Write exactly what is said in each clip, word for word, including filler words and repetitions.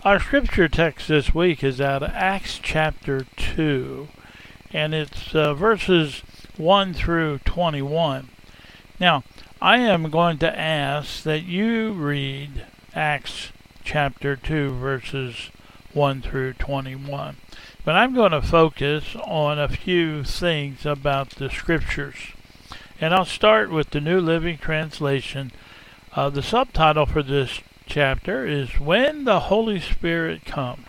Our scripture text this week is out of Acts chapter two, and it's uh, verses one through twenty-one. Now, I am going to ask that you read Acts chapter two, verses one through twenty-one. But I'm going to focus on a few things about the scriptures. And I'll start with the New Living Translation. Uh, the subtitle for this chapter is When the Holy Spirit Comes.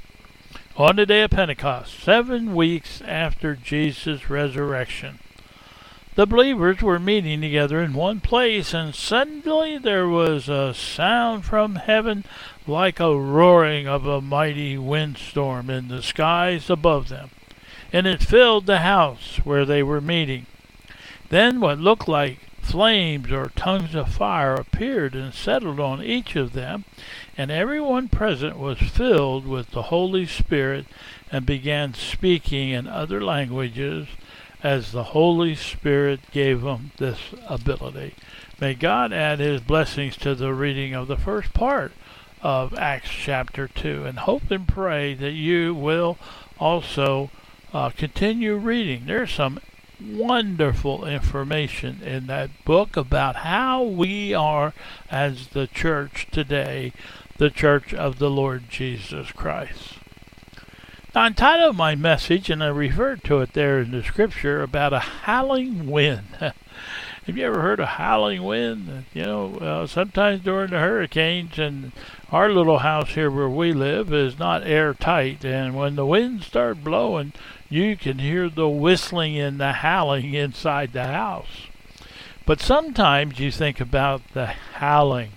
On the day of Pentecost, seven weeks after Jesus' resurrection, the believers were meeting together in one place, and suddenly there was a sound from heaven like a roaring of a mighty windstorm in the skies above them, and it filled the house where they were meeting. Then what looked like flames or tongues of fire appeared and settled on each of them, and everyone present was filled with the Holy Spirit and began speaking in other languages as the Holy Spirit gave them this ability. May God add his blessings to the reading of the first part of Acts chapter two, and hope and pray that you will also uh, continue reading. There's some wonderful information in that book about how we are as the church today, the church of the Lord Jesus Christ. Now, I entitled my message, and I referred to it there in the scripture, about a howling wind. Have you ever heard of howling wind? You know, uh, sometimes during the hurricanes, and our little house here where we live is not airtight, and when the winds start blowing, you can hear the whistling and the howling inside the house. But sometimes you think about the howling.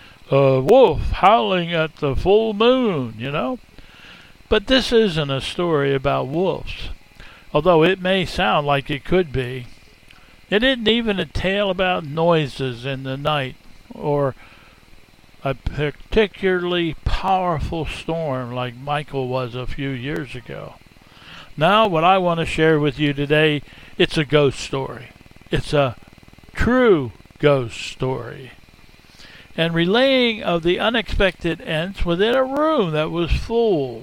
A wolf howling at the full moon, you know. But this isn't a story about wolves, although it may sound like it could be. It isn't even a tale about noises in the night or a particularly powerful storm like Michael was a few years ago. Now, what I want to share with you today, it's a ghost story. It's a true ghost story. And relaying of the unexpected ends within a room that was full.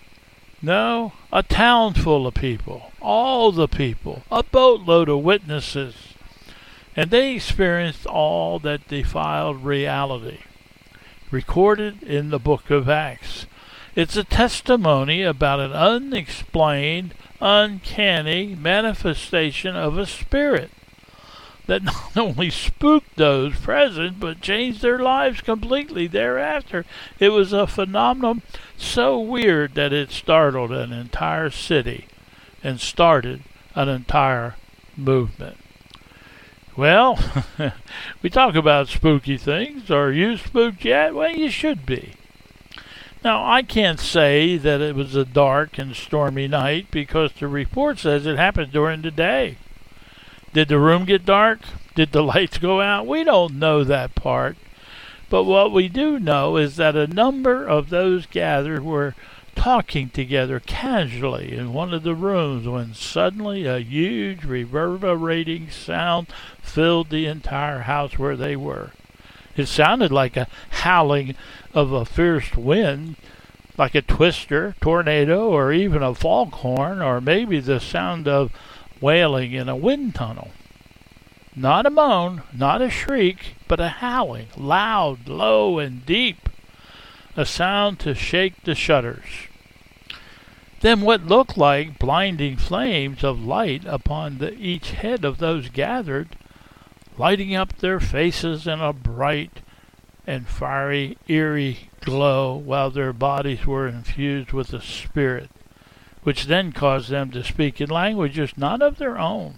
No, a town full of people. All the people. A boatload of witnesses. And they experienced all that defiled reality. Recorded in the book of Acts. It's a testimony about an unexplained, uncanny manifestation of a spirit that not only spooked those present, but changed their lives completely thereafter. It was a phenomenon so weird that it startled an entire city and started an entire movement. Well, we talk about spooky things. Are you spooked yet? Well, you should be. Now, I can't say that it was a dark and stormy night because the report says it happened during the day. Did the room get dark? Did the lights go out? We don't know that part. But what we do know is that a number of those gathered were talking together casually in one of the rooms when suddenly a huge reverberating sound filled the entire house where they were. It sounded like a howling of a fierce wind, like a twister, tornado, or even a foghorn, or maybe the sound of wailing in a wind tunnel. Not a moan, not a shriek, but a howling, loud, low, and deep, a sound to shake the shutters. Then what looked like blinding flames of light upon the, each head of those gathered, lighting up their faces in a bright and fiery, eerie glow, while their bodies were infused with the Spirit, which then caused them to speak in languages not of their own.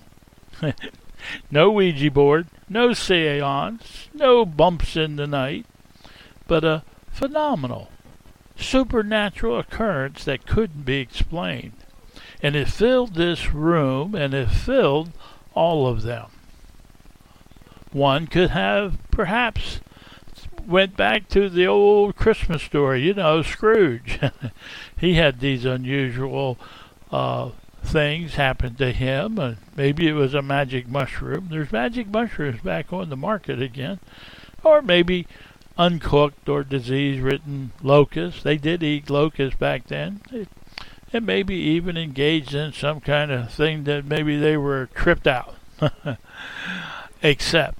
No Ouija board, no seance, no bumps in the night, but a phenomenal, supernatural occurrence that couldn't be explained. And it filled this room, and it filled all of them. One could have perhaps went back to the old Christmas story, you know, Scrooge. He had these unusual uh, things happen to him, and maybe it was a magic mushroom. There's magic mushrooms back on the market again. Or maybe uncooked or disease-ridden locusts. They did eat locusts back then. It, and maybe even engaged in some kind of thing that maybe they were tripped out. Except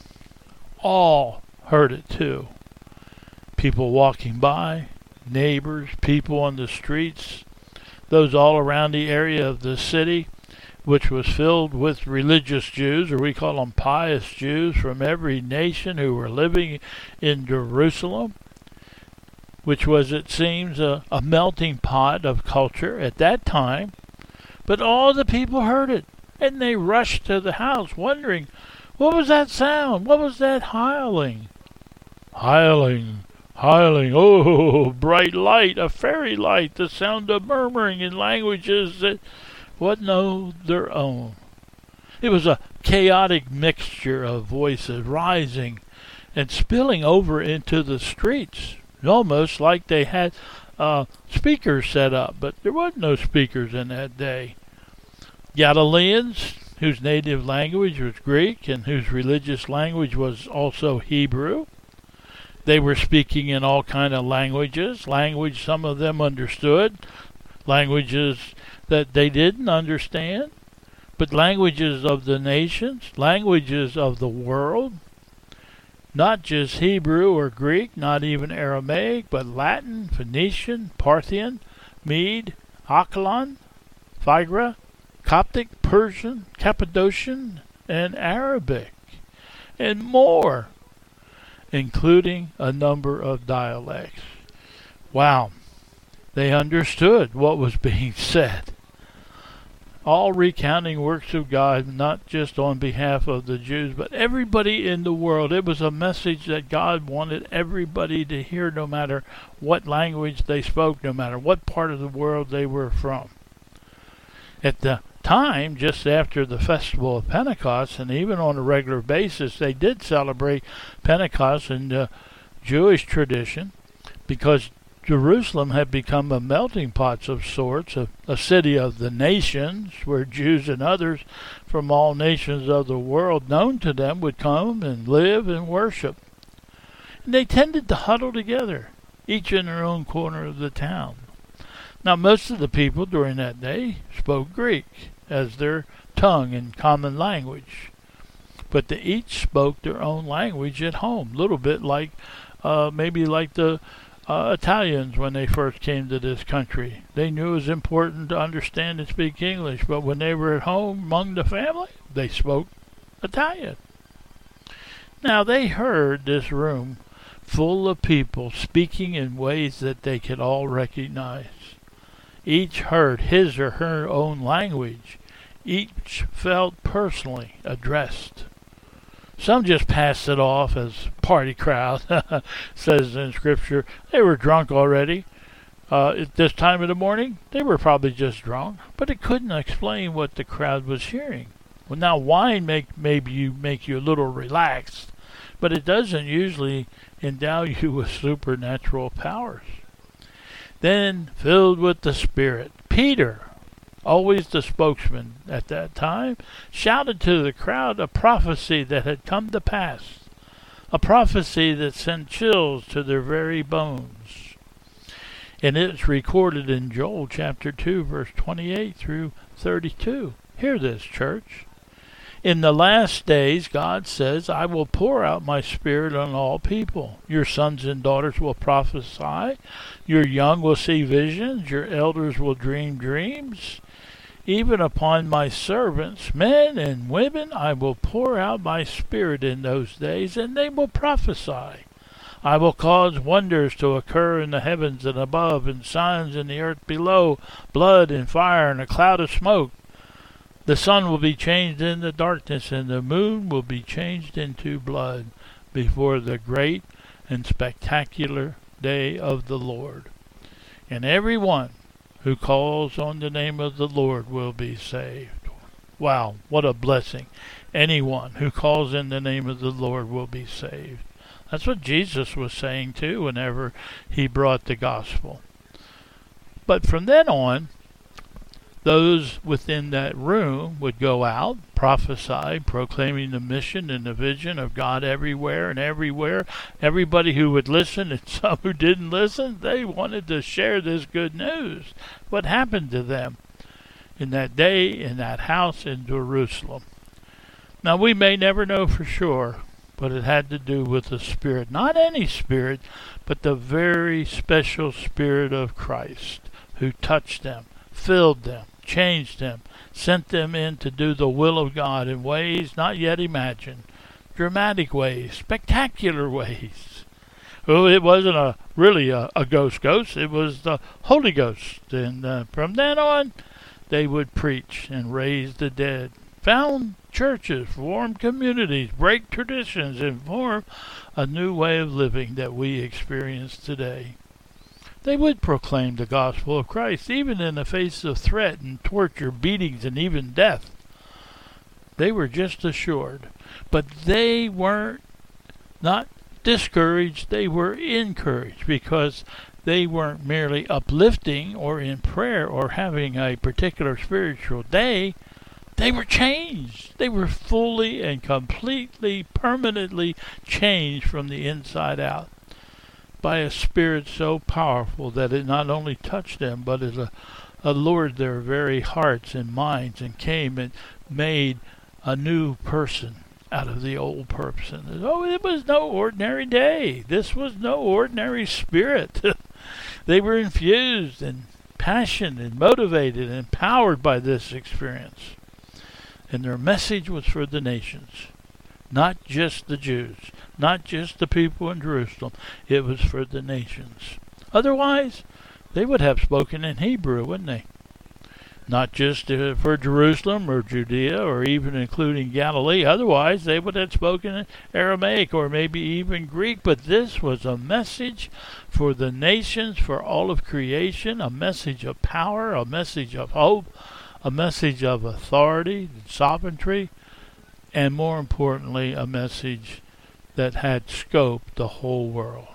all heard it too. People walking by, neighbors, people on the streets, those all around the area of the city, which was filled with religious Jews, or we call them pious Jews, from every nation who were living in Jerusalem, which was, it seems, a, a melting pot of culture at that time. But all the people heard it, and they rushed to the house, wondering, what was that sound? What was that howling? Howling, howling, oh, bright light, a fairy light, the sound of murmuring in languages that what know their own. It was a chaotic mixture of voices rising and spilling over into the streets, almost like they had uh, speakers set up, but there was no speakers in that day. Galileans, whose native language was Greek and whose religious language was also Hebrew, they were speaking in all kind of languages, language some of them understood, languages that they didn't understand, but languages of the nations, languages of the world, not just Hebrew or Greek, not even Aramaic, but Latin, Phoenician, Parthian, Mede, Achalan, Phrygia, Coptic, Persian, Cappadocian, and Arabic, and more, including a number of dialects. Wow, they understood what was being said. All recounting works of God, not just on behalf of the Jews, but everybody in the world. It was a message that God wanted everybody to hear, no matter what language they spoke, no matter what part of the world they were from. At the time, just after the festival of Pentecost, and even on a regular basis, they did celebrate Pentecost in the Jewish tradition, because Jerusalem had become a melting pot of sorts, a, a city of the nations, where Jews and others from all nations of the world known to them would come and live and worship. And they tended to huddle together, each in their own corner of the town. Now, most of the people during that day spoke Greek as their tongue and common language, but they each spoke their own language at home, a little bit like uh, maybe like the Uh, Italians, when they first came to this country. They knew it was important to understand and speak English, but when they were at home among the family, they spoke Italian. Now, they heard this room full of people speaking in ways that they could all recognize. Each heard his or her own language. Each felt personally addressed. Some just passed it off as party crowd, says in Scripture. They were drunk already. Uh, at this time of the morning, they were probably just drunk, but it couldn't explain what the crowd was hearing. Well, now wine make maybe you make you a little relaxed, but it doesn't usually endow you with supernatural powers. Then, filled with the Spirit, Peter, always the spokesman at that time, shouted to the crowd a prophecy that had come to pass, a prophecy that sent chills to their very bones. And it's recorded in Joel chapter two, verse twenty-eight through thirty-two. Hear this, church. In the last days, God says, I will pour out my Spirit on all people. Your sons and daughters will prophesy. Your young will see visions. Your elders will dream dreams. Even upon my servants, men and women, I will pour out my Spirit in those days, and they will prophesy. I will cause wonders to occur in the heavens and above, and signs in the earth below, blood and fire and a cloud of smoke. The sun will be changed into darkness, and the moon will be changed into blood before the great and spectacular day of the Lord. And every one who calls on the name of the Lord will be saved. Wow, what a blessing. Anyone who calls in the name of the Lord will be saved. That's what Jesus was saying too whenever he brought the gospel. But from then on, Those within that room would go out, prophesy, proclaiming the mission and the vision of God everywhere and everywhere. Everybody who would listen and some who didn't listen, they wanted to share this good news. What happened to them in that day, in that house in Jerusalem? Now, we may never know for sure, but it had to do with the Spirit. Not any Spirit, but the very special Spirit of Christ who touched them, filled them, changed them, sent them in to do the will of God in ways not yet imagined, dramatic ways, spectacular ways. Well, it wasn't a really a, a ghost ghost, it was the Holy Ghost. And uh, from then on, they would preach and raise the dead, found churches, form communities, break traditions, and form a new way of living that we experience today. They would proclaim the gospel of Christ, even in the face of threat and torture, beatings, and even death. They were just assured. But they weren't not discouraged, they were encouraged, because they weren't merely uplifting or in prayer or having a particular spiritual day. They were changed. They were fully and completely, permanently changed from the inside out by a Spirit so powerful that it not only touched them, but it allured their very hearts and minds and came and made a new person out of the old person. Oh, it was no ordinary day. This was no ordinary Spirit. They were infused and passionate and motivated and empowered by this experience. And their message was for the nations. Not just the Jews, not just the people in Jerusalem. It was for the nations. Otherwise, they would have spoken in Hebrew, wouldn't they? Not just uh, for Jerusalem or Judea or even including Galilee. Otherwise, they would have spoken in Aramaic or maybe even Greek. But this was a message for the nations, for all of creation, a message of power, a message of hope, a message of authority, sovereignty, and more importantly, a message that had scoped the whole world.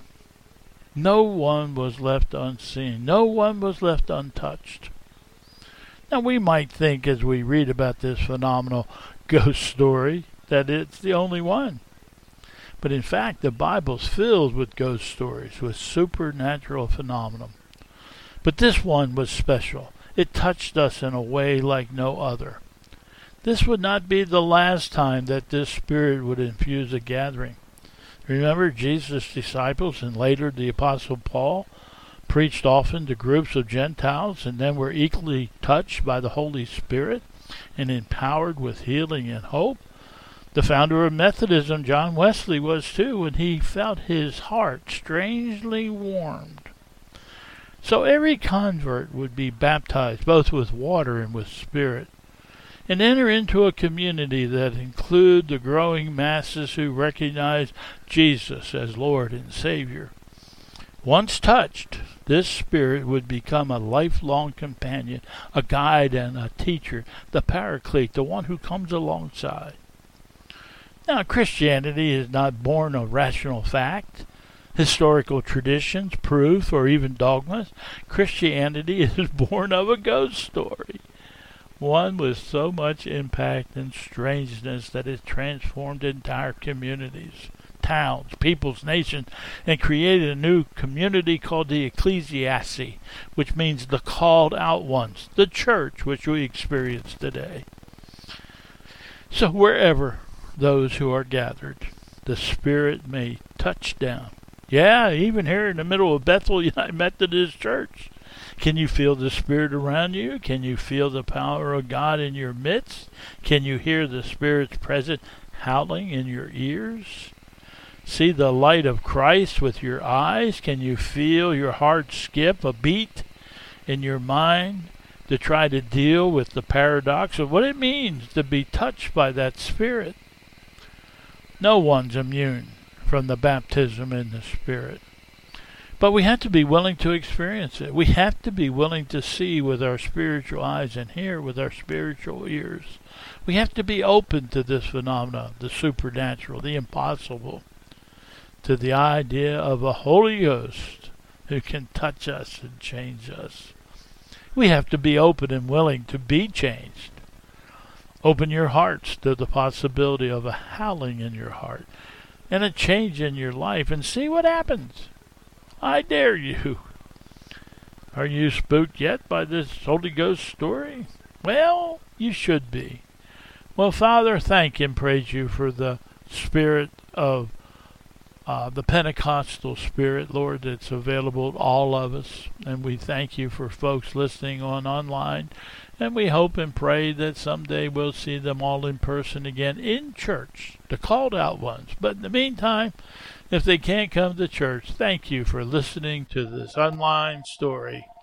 No one was left unseen. No one was left untouched. Now, we might think as we read about this phenomenal ghost story that it's the only one. But in fact, the Bible's filled with ghost stories, with supernatural phenomena. But this one was special. It touched us in a way like no other. This would not be the last time that this Spirit would infuse a gathering. Remember, Jesus' disciples and later the Apostle Paul preached often to groups of Gentiles and then were equally touched by the Holy Spirit and empowered with healing and hope. The founder of Methodism, John Wesley, was too, when he felt his heart strangely warmed. So every convert would be baptized both with water and with Spirit, and enter into a community that include the growing masses who recognize Jesus as Lord and Savior. Once touched, this Spirit would become a lifelong companion, a guide and a teacher, the Paraclete, the one who comes alongside. Now, Christianity is not born of rational fact, historical traditions, proof, or even dogmas. Christianity is born of a ghost story. One with so much impact and strangeness that it transformed entire communities, towns, peoples, nations, and created a new community called the Ecclesiaste, which means the called out ones, the church which we experience today. So wherever those who are gathered, the Spirit may touch down. Yeah, even here in the middle of Bethel United Methodist Church. Can you feel the Spirit around you? Can you feel the power of God in your midst? Can you hear the Spirit's presence howling in your ears? See the light of Christ with your eyes? Can you feel your heart skip a beat in your mind to try to deal with the paradox of what it means to be touched by that Spirit? No one's immune from the baptism in the Spirit. But we have to be willing to experience it. We have to be willing to see with our spiritual eyes and hear with our spiritual ears. We have to be open to this phenomena, the supernatural, the impossible, to the idea of a Holy Ghost who can touch us and change us. We have to be open and willing to be changed. Open your hearts to the possibility of a howling in your heart and a change in your life and see what happens. I dare you. Are you spooked yet by this Holy Ghost story? Well, you should be. Well, Father, thank and praise you for the spirit of uh, the Pentecostal spirit, Lord, that's available to all of us. And we thank you for folks listening on online. And we hope and pray that someday we'll see them all in person again in church, the called out ones. But in the meantime, if they can't come to church, thank you for listening to this online story.